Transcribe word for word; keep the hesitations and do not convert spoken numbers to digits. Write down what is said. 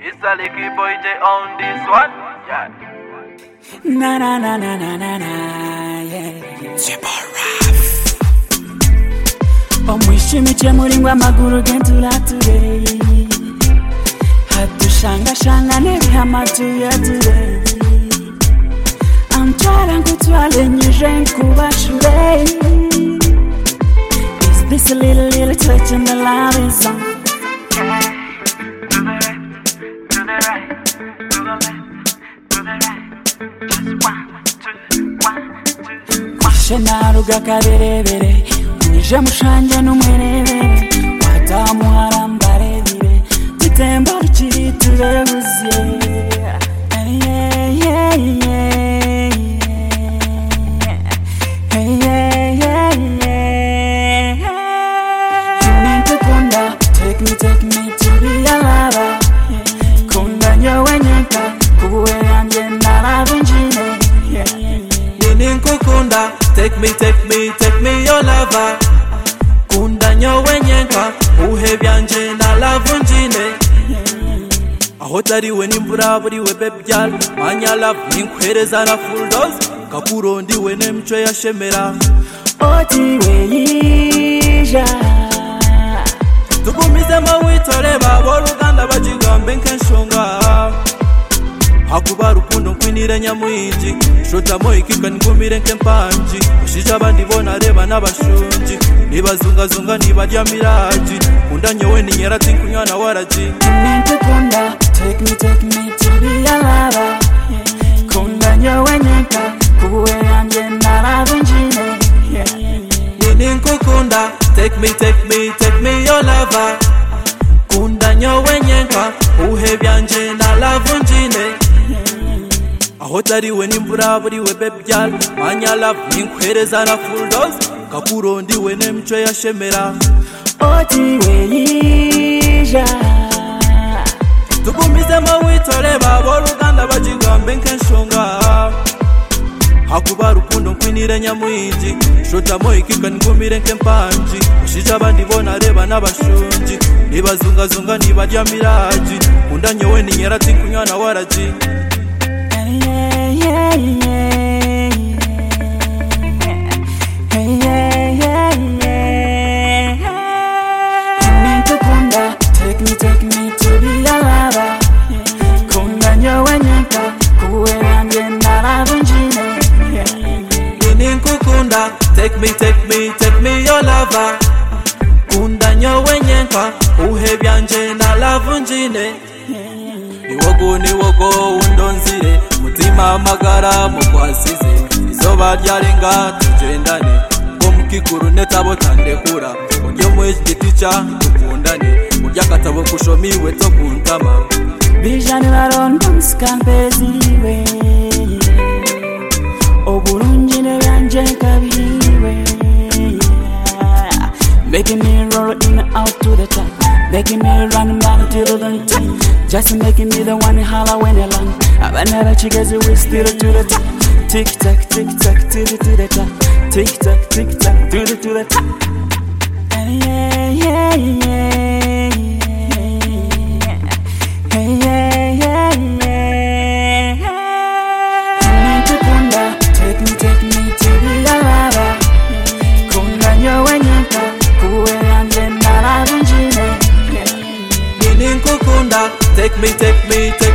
It's a licky boy J on this one. Yeah. Na na na na na na na. Yeah. Super rough. Omwishimiche muringwa maguru gentula today. Hatushanga shanga nebihama tuya today. I'm trying to twirl nyuje nkubashure. Is this a little little touch in the love is on? Shenaruga kaberebere Nije mushanje numwerebere Watamuharambare dire Titemba rukiri turebuze Hey yeah yeah yeah Hey yeah yeah yeah Tunente kunda Take me take me to be a lover Kunda nyowe nyeka Kuwe anje naravunjine Kunda, take me, take me, take me your lover. Kunda nyowe nyenka, uhebyanje na love njine. Aho tari we nimbura buri we bebyal, manya love ninkwereza na full dose. Kapuro ndi we nemchwe ya shemera. Oti we yija. Tukumize mawitore babo Ruganda bajigambe nkenshonga. Hakuba rukundo nkwinire nyamwinji Shota mo ikika ngumire nkempanji Ushija abandi bona reba n'abashunji Nibazunga zunga nibajya miraji Kunda nyowe ni nyera tinkunywa na waraji Tunente kunda Take me take me to be a lover Kunda nyowe nyeka Kuwe anje naravunjine Ninku kunda Take me take me take me your lover Kunda nyowe nyeka Uhebyanje na lavunjine Aho tari we nimbura buri we bebyal Manya love ninkwereza na full dose Kapuro ndi we nemchwe ya shemera Oti we yija. Tukumize mawitore babo Ruganda bajigambe nkenshonga. Hakuba rukundo nkwinire nyamwinji Shota mo ikika ngumire nkempanji Ushija abandi bona reba n'abashunji Nibazunga zunga nibajya miraji Kunda nyowe ni nyera tinkunywa na waraji Yeah, yeah, yeah, yeah, yeah, yeah, yeah. Tunente kunda, take me, take me to be a lover. Kunda nyowe nyeka, kuwe anje naravunjine. Ninku kunda, take me, take me, take me your lover. Kunda nyowe nyenka, uhebyanje na lavunjine. Niwogo niwogo undonzire mutima amagara mukwasize izoba ryarenga tugendane ngo mukikuru netabo tandekura ujye mu giti cya dukundane urya katabo kushomiwe to kuntama Bijani barondo mskampeziwe Oburunjine yanje kabiwe Making me roll in and out to the top Making me run back to the top Just making me the one holla when I land I've never chickens we still to the top Tick tock, tick tock, to the to the top Tick tock, tick tock, to the to the top Yeah, yeah, yeah, yeah Yeah, yeah, yeah Tunente kunda, take me, take me to be a lover Kunda nyowe nyeka, kuwe anje naravunjine Ninku kunda, take me, take me, take